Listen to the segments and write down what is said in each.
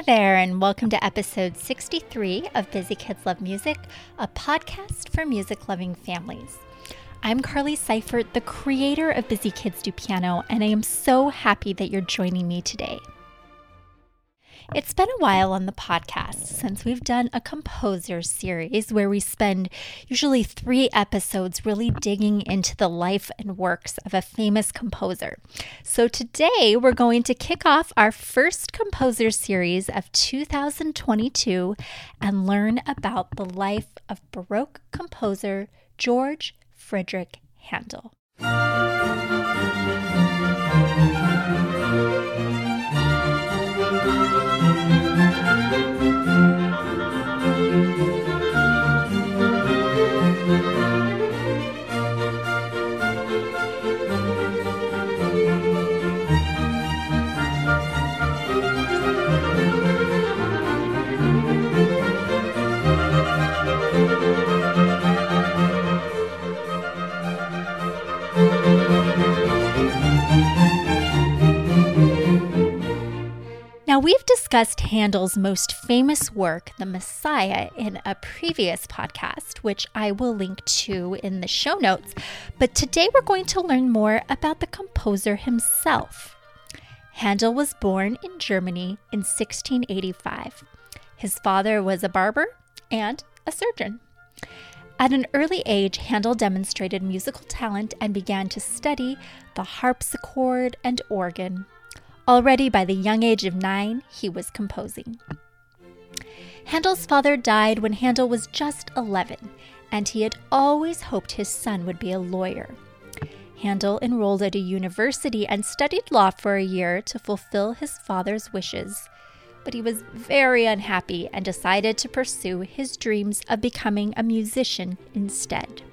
Hey there, and welcome to episode 63 of Busy Kids Love Music, a podcast for music-loving families. I'm Carly Seifert, the creator of Busy Kids Do Piano, and I am so happy that you're joining me today. It's been a while on the podcast since we've done a composer series where we spend usually 3 episodes really digging into the life and works of a famous composer. So today we're going to kick off our first composer series of 2022 and learn about the life of Baroque composer George Friedrich Handel. Now, we've discussed Handel's most famous work, The Messiah, in a previous podcast, which I will link to in the show notes. But today we're going to learn more about the composer himself. Handel was born in Germany in 1685. His father was a barber and a surgeon. At an early age, Handel demonstrated musical talent and began to study the harpsichord and organ. Already by the young age of 9, he was composing. Handel's father died when Handel was just 11, and he had always hoped his son would be a lawyer. Handel enrolled at a university and studied law for a year to fulfill his father's wishes, but he was very unhappy and decided to pursue his dreams of becoming a musician instead.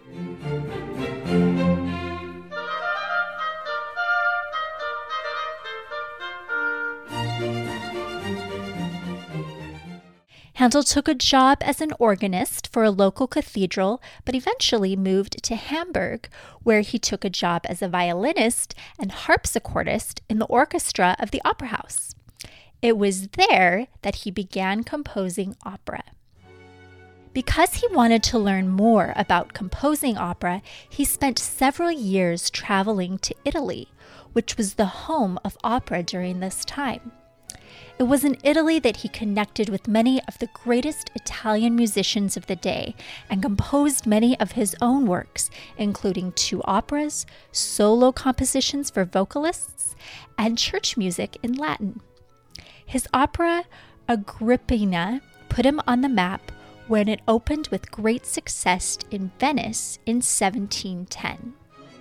Handel took a job as an organist for a local cathedral, but eventually moved to Hamburg, where he took a job as a violinist and harpsichordist in the orchestra of the Opera House. It was there that he began composing opera. Because he wanted to learn more about composing opera, he spent several years traveling to Italy, which was the home of opera during this time. It was in Italy that he connected with many of the greatest Italian musicians of the day and composed many of his own works, including 2 operas, solo compositions for vocalists, and church music in Latin. His opera, Agrippina, put him on the map when it opened with great success in Venice in 1710.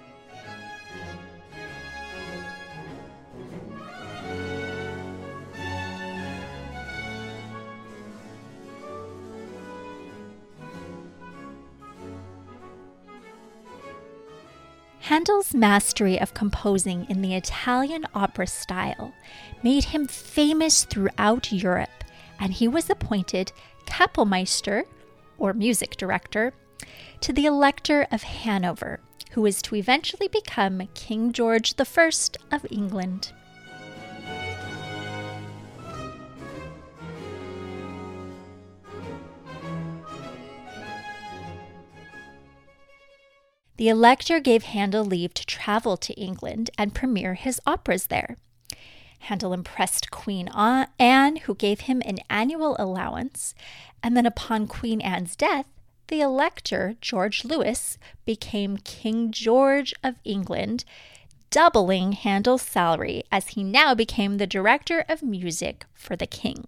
Handel's mastery of composing in the Italian opera style made him famous throughout Europe, and he was appointed Kapellmeister, or music director, to the Elector of Hanover, who was to eventually become King George I of England. The Elector gave Handel leave to travel to England and premiere his operas there. Handel impressed Queen Anne, who gave him an annual allowance, and then upon Queen Anne's death, the Elector, George Louis, became King George of England, doubling Handel's salary as he now became the director of music for the king.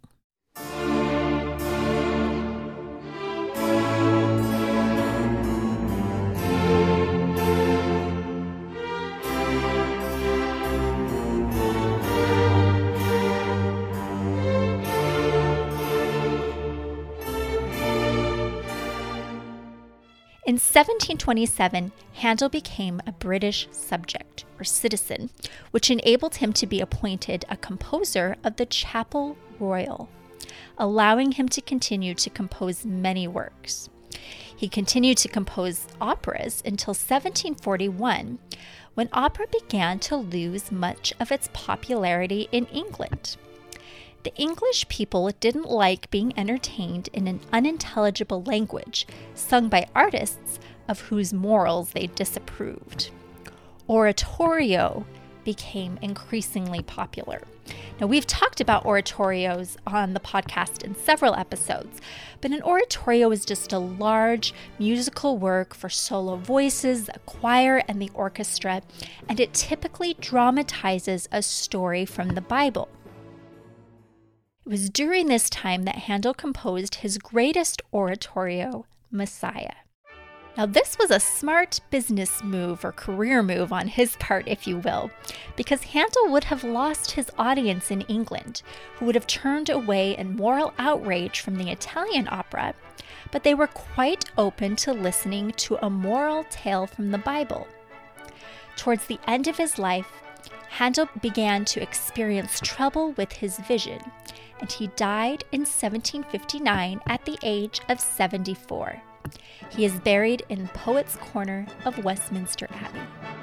In 1727, Handel became a British subject, or citizen, which enabled him to be appointed a composer of the Chapel Royal, allowing him to continue to compose many works. He continued to compose operas until 1741, when opera began to lose much of its popularity in England. The English people didn't like being entertained in an unintelligible language sung by artists of whose morals they disapproved. Oratorio became increasingly popular. Now, we've talked about oratorios on the podcast in several episodes, but an oratorio is just a large musical work for solo voices, a choir, and the orchestra, and it typically dramatizes a story from the Bible. It was during this time that Handel composed his greatest oratorio, Messiah. Now, this was a smart business move or career move on his part, if you will, because Handel would have lost his audience in England, who would have turned away in moral outrage from the Italian opera, but they were quite open to listening to a moral tale from the Bible. Towards the end of his life, Handel began to experience trouble with his vision, and he died in 1759 at the age of 74. He is buried in Poets' Corner of Westminster Abbey.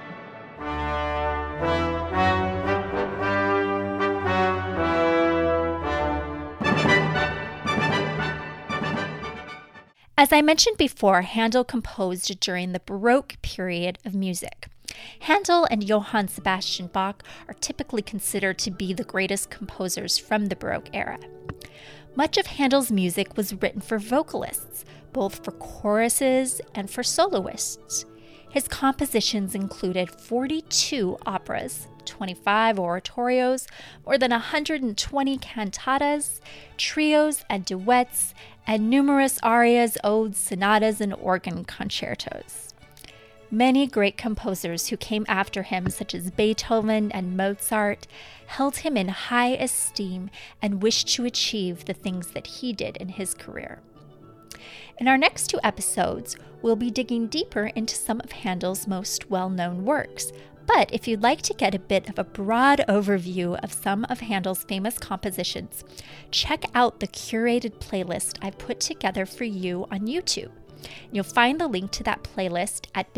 As I mentioned before, Handel composed during the Baroque period of music. Handel and Johann Sebastian Bach are typically considered to be the greatest composers from the Baroque era. Much of Handel's music was written for vocalists, both for choruses and for soloists. His compositions included 42 operas, 25 oratorios, more than 120 cantatas, trios and duets, and numerous arias, odes, sonatas, and organ concertos. Many great composers who came after him, such as Beethoven and Mozart, held him in high esteem and wished to achieve the things that he did in his career. In our next 2 episodes, we'll be digging deeper into some of Handel's most well-known works. But if you'd like to get a bit of a broad overview of some of Handel's famous compositions, check out the curated playlist I've put together for you on YouTube. You'll find the link to that playlist at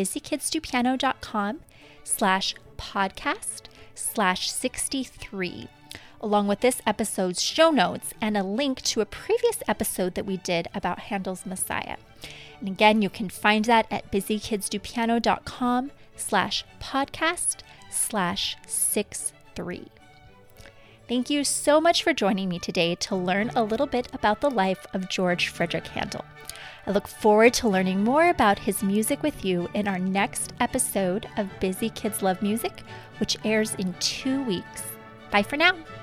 busykidsdopiano.com/podcast/63, along with this episode's show notes and a link to a previous episode that we did about Handel's Messiah. And again, you can find that at busykidsdopiano.com/podcast/63. Thank you so much for joining me today to learn a little bit about the life of George Frideric Handel. I look forward to learning more about his music with you in our next episode of Busy Kids Love Music, which airs in 2 weeks. Bye for now.